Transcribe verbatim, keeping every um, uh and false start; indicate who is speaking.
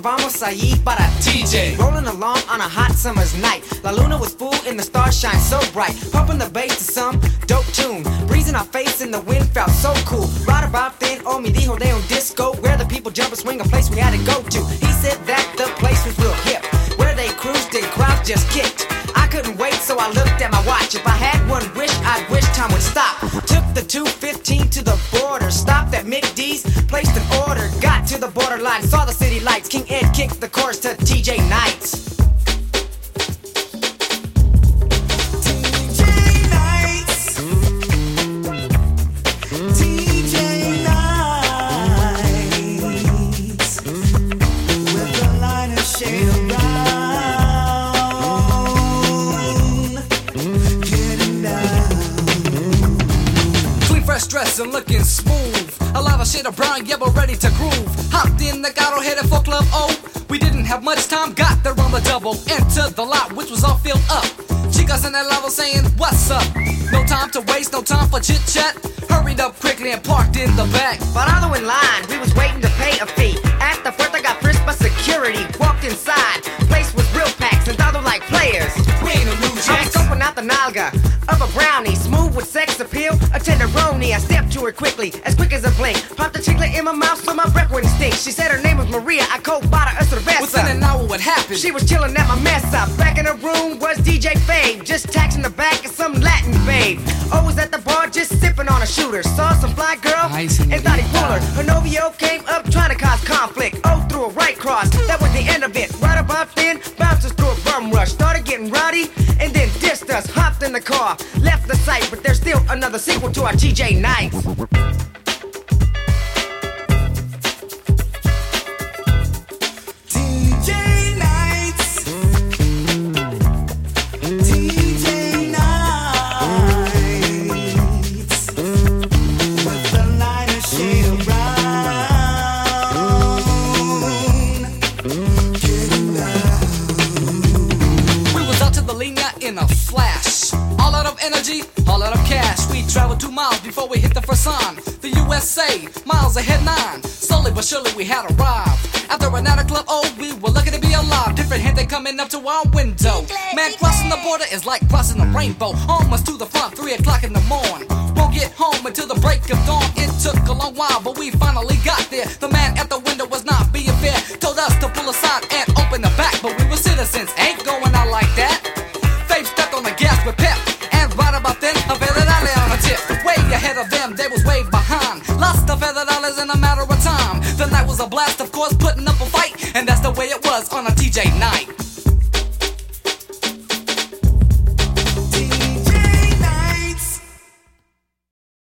Speaker 1: vamos allí para
Speaker 2: T J.
Speaker 1: Rolling along on a hot summer's night. La luna was full and the stars shine so bright. Pumping the bass to some dope tune. Breeze in our face and the wind felt so cool. Right about then, oh me dijo de un disco, where the people jump and swing, a place we had to go to. He said that the place was real hip, where they cruised and crowds just kicked. I couldn't wait, so I looked at my watch. If I had one wish, I'd wish time would stop. Took the two fifteen to the border, stopped at Mick D's, placed an order, got to the borderline, saw the city lights. King Ed kicked the chorus to T J Nights.
Speaker 2: Dressing, looking smooth. A lot of shit of brown, yeah, but ready to groove. Hopped in the Gato, headed for Club O. We didn't have much time, got there on the double. Entered the lot, which was all filled up. Chicas in that level saying, what's up? No time to waste, no time for chit chat. Hurried up quickly and parked in the back.
Speaker 1: Parado in line, we was waiting to pay a fee. At the puerta got frisked by security. Walked inside, place was real packed, sentado like players.
Speaker 2: We ain't no new
Speaker 1: I'm
Speaker 2: jacks.
Speaker 1: scoping out the nalga of a brownie, smooth with sex appeal, a tenderoni. I stepped to her quickly, as quick as a blink. Popped a chiclet in my mouth so my breath wouldn't stink. She said her name was Maria, I cold bought her a cerveza.
Speaker 2: Within an hour, what happened?
Speaker 1: She was chilling at my mess up. Back in her room was D J Fave, just taxing the back of some Latin babe. O was at the bar just sipping on a shooter. Saw some fly girl
Speaker 2: Ay,
Speaker 1: and thought he pulled her.
Speaker 2: señorita.
Speaker 1: Her novio came up trying to cause conflict. O threw a right cross, that was the end of it. Right about then, bouncers threw a bum rush. Started getting rowdy and then dissed us. Hopped in the car, left the site, but there's still another sequel to our T J Nights.
Speaker 2: In a flash, all out of energy, all out of cash. We traveled two miles before we hit the first sign. The U S A, miles ahead nine. Slowly but surely we had arrived. After an out of Club O, we were lucky to be alive. Different gente coming up to our window. Man, crossing the border is like crossing the rainbow. Almost to the front, three o'clock in the morning. Won't get home until the break of dawn. It took a long while, but we finally got there. The man at the window was not being fair. Told us to pull aside and open the back, but we were citizens, ain't going out like that. Faith stepped on the gas with pep, and right about then, a federale on a tip. Way ahead of them, they was way behind. Lost the federales in a matter of time. The night was a blast, of course, putting up a fight, and that's the way it was on a T J Night.